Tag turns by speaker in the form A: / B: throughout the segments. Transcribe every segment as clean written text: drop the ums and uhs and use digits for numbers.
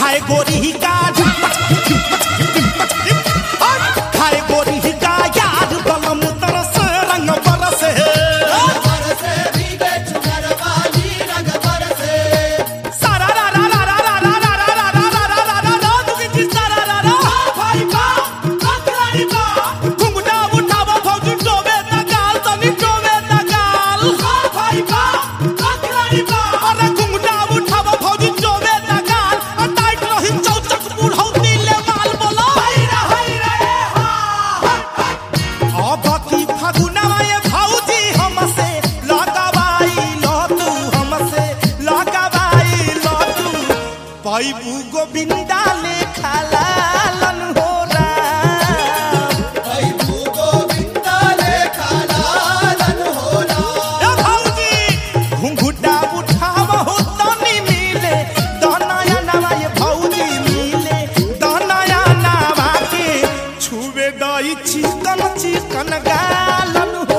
A: खाए गोरी का खाए गोरी का याद बलम तरस रंग बरस सारा रा रा रा रा रा रा रा रा रा रा रा रा रा रा तू की सारा रा रा भाई बा ककरानी बा घुंघटा उठावा भौजी टोवे तगाल तनी टोवे तगाल भाई बा ककरानी बा अरे घुंघटा उठावा भौजी टोवे तगाल टाइट रही चौचक बुढ़ौती ले माल बोलो हाय रे हा बाकी फागुनवा ये भौजी हमसे लगावाई लो तू हमसे लगावाई लो तू पाइबू गोविंदा ले खालालन हो राम
B: पाइबू गोविंदा ले खालालन हो राम
A: ए भौजी घुंघटा उठावा हो तनी मिले दनाया नवा ये भौजी मिले दनाया नवा के छुवे दई चिकन चिकन गालन हो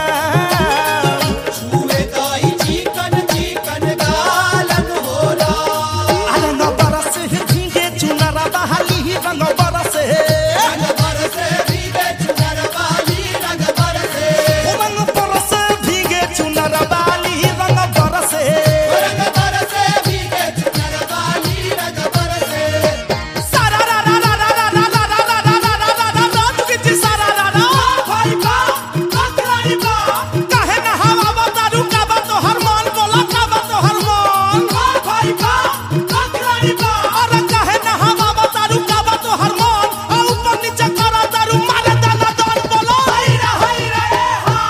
A: राम
B: छुए दाई चिकन चिकन गालन हो राम
A: रंग बरस भीगे चुनरा बहाली रंग बरस
B: रंग बरसे भीगे चुनर वाली रंग बरसे
A: रंग बरस भीगे चुनरा बाली रंग बरस
B: रंग बरसे भीगे चुनर वाली रंग बरसे
A: सारा रा रा रा रा रा रा रा रा रा रा रा रा रा रा तू किची सारा रा रा भाई बा ककरानी बा काहे न हवा दारू का बा तो हरमान बोला का बा तो हरमान भाई बा ककरानी बा अरे काहे न हवा दारू का बा तो हरमान आ ऊपर नीचे करा दारू मारे दाना दान बोलो हाय रे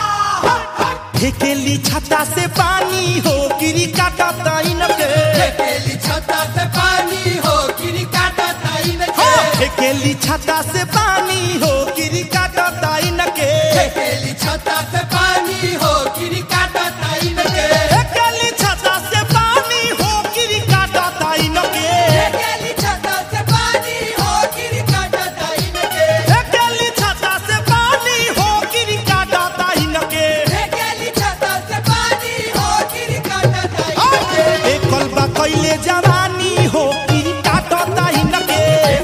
A: हा फेकेली छत्ता से पानी हो गिरी काटा ताइन के
B: फेकेली छत्ता से पानी हो गिरी काटा ताइन के
A: फेकेली छत्ता से पानी हो गिरी काटा ताइन के
B: फेकेली छत्ता से पानी हो गिरी काटा ताइन के
A: फेकेली छत्ता से पानी हो गिरी काटा ताइन के
B: फेकेली छत्ता से पानी हो गिरी काटा ताइन के
A: फेकेली छत्ता से पानी हो गिरी काटा ताइन के
B: फेकेली छत्ता से पानी हो गिरी काटा ताइन के
A: एकल बा कइले जवानी हो गिरी काटा ताइन के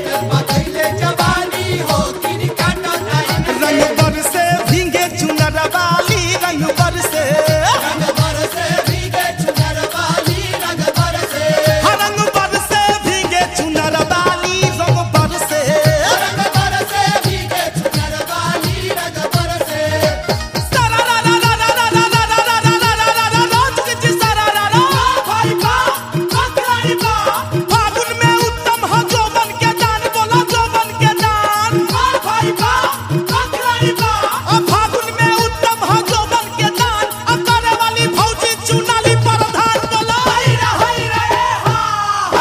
B: पकैले जवानी हो गिरी काटा ताइन के
A: रंग बरसे भीगे चुनर वाली रंग बरसे
B: रंग बरसे भीगे चुनर वाली रंग बरसे
A: रंग बरसे भीगे चुनर वाली रंग बरसे
B: रंग बरसे भीगे चुनर वाली रंग बरसे
A: सारा रा रा रा रा रा रा रा रा रा रा रा रा रा तू किची सारा रा रा भाई बा ककरानी बा फागुन में उत्तम हो जोबन के दान बोला जोबन के दान भाई बा ककरानी बा फागुन में उत्तम हो जोबन के दान करे वाली भौजी चुनाली प्रधान बोला हाय रे हा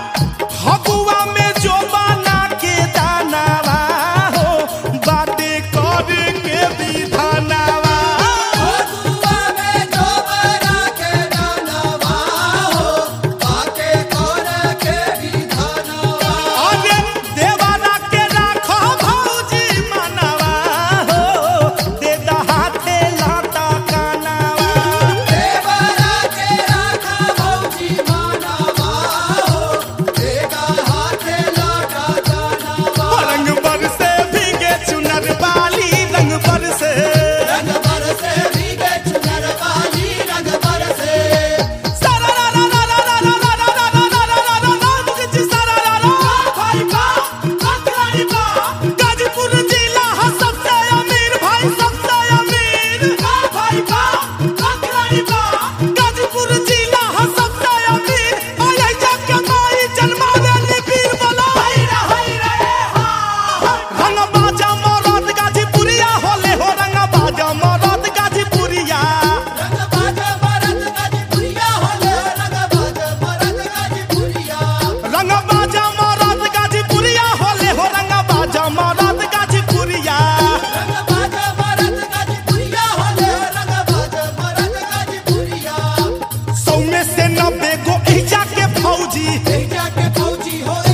A: हबुआ में जोबाना के दानावा हो बाटे करे के विधानावा
B: दुआ में जो बरा के दानवा हो बाके कोर के विधानवा
A: अरे देवाना के राखो भौजी मनवा हो देदा हाथे लाता कानावा
B: देवरा के राखा भौजी मानवा हो देगा हाथे लाटा जानवा
A: रंग बरसे भीगे चुनर वाली रंग बरसे
B: रंग बरसे भीगे चुनर वाली रंग बरसे
A: सारा रा रा रा रा रा रा रा रा रा रा रा रा रा तू किची सारा रा रा भाई बा ककरानी बा गाजीपुर जिला है सबसे अमीर भाई सबसे अमीर भाई बा ककरानी बा गाजीपुर जिला है सबसे अमीर आई जाके माई जन्मावे लिपीर बोलो हाय रे हा रंग बाजा मरद गाजीपुरिया होले हो रंग बाजा मरद गाजीपुरिया
B: रंग बाजा मरद गाजीपुरिया होले रंग बाजा मरद गाजीपुरिया
A: रंग बाजा मरद गाजीपुरिया होले हो रंग बाजा मरद गाजीपुरिया
B: रंग बाजा मरद गाजीपुरिया होले रंग बाजा मरद गाजीपुरिया
A: 100 में से 90 गो एजा के फौजी
B: एजा के फौजी हो